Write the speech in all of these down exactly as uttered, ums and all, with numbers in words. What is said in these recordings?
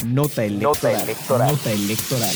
Nota electoral. Nota electoral. Nota electoral.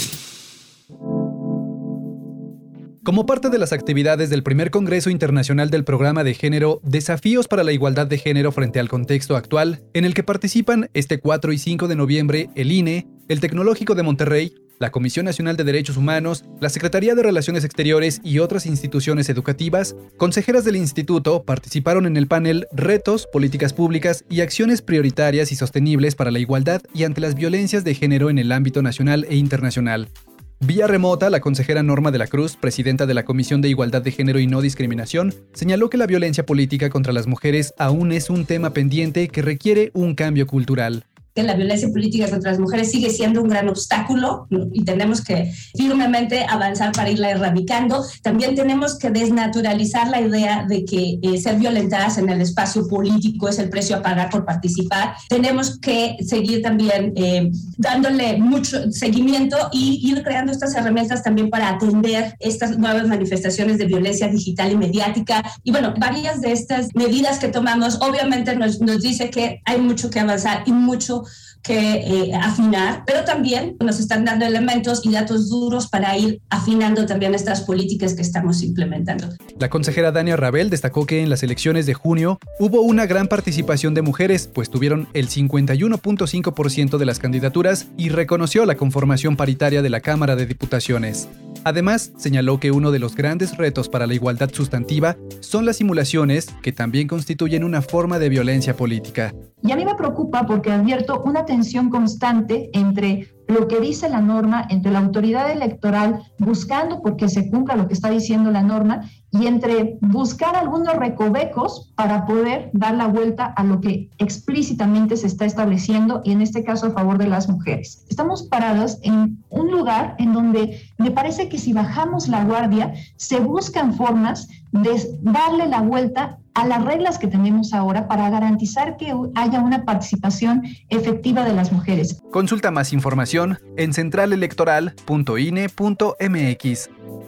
Como parte de las actividades del primer Congreso Internacional del Programa de Género, Desafíos para la Igualdad de Género frente al contexto actual, en el que participan este cuatro y cinco de noviembre el I N E, el Tecnológico de Monterrey, la Comisión Nacional de Derechos Humanos, la Secretaría de Relaciones Exteriores y otras instituciones educativas, consejeras del instituto participaron en el panel Retos, Políticas Públicas y Acciones Prioritarias y Sostenibles para la Igualdad y ante las Violencias de Género en el ámbito nacional e internacional. Vía remota, la consejera Norma de la Cruz, presidenta de la Comisión de Igualdad de Género y No Discriminación, señaló que la violencia política contra las mujeres aún es un tema pendiente que requiere un cambio cultural. Que la violencia política contra las mujeres sigue siendo un gran obstáculo y tenemos que firmemente avanzar para irla erradicando. También tenemos que desnaturalizar la idea de que eh, ser violentadas en el espacio político es el precio a pagar por participar. Tenemos que seguir también eh, dándole mucho seguimiento y ir creando estas herramientas también para atender estas nuevas manifestaciones de violencia digital y mediática. Y bueno, varias de estas medidas que tomamos obviamente nos, nos dice que hay mucho que avanzar y mucho que eh, afinar, pero también nos están dando elementos y datos duros para ir afinando también estas políticas que estamos implementando. La consejera Dania Rabel destacó que en las elecciones de junio hubo una gran participación de mujeres, pues tuvieron el cincuenta y uno punto cinco por ciento de las candidaturas y reconoció la conformación paritaria de la Cámara de Diputaciones. Además, señaló que uno de los grandes retos para la igualdad sustantiva son las simulaciones, que también constituyen una forma de violencia política. Y a mí me preocupa porque advierto una tensión constante entre lo que dice la norma, entre la autoridad electoral buscando porque se cumpla lo que está diciendo la norma y entre buscar algunos recovecos para poder dar la vuelta a lo que explícitamente se está estableciendo y en este caso a favor de las mujeres. Estamos parados en un lugar en donde me parece que si bajamos la guardia se buscan formas de darle la vuelta a las reglas que tenemos ahora para garantizar que haya una participación efectiva de las mujeres. Consulta más información en central electoral punto i n e punto m x.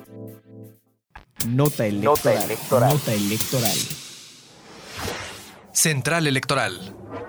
Nota electoral. Nota electoral. Nota electoral. Central Electoral.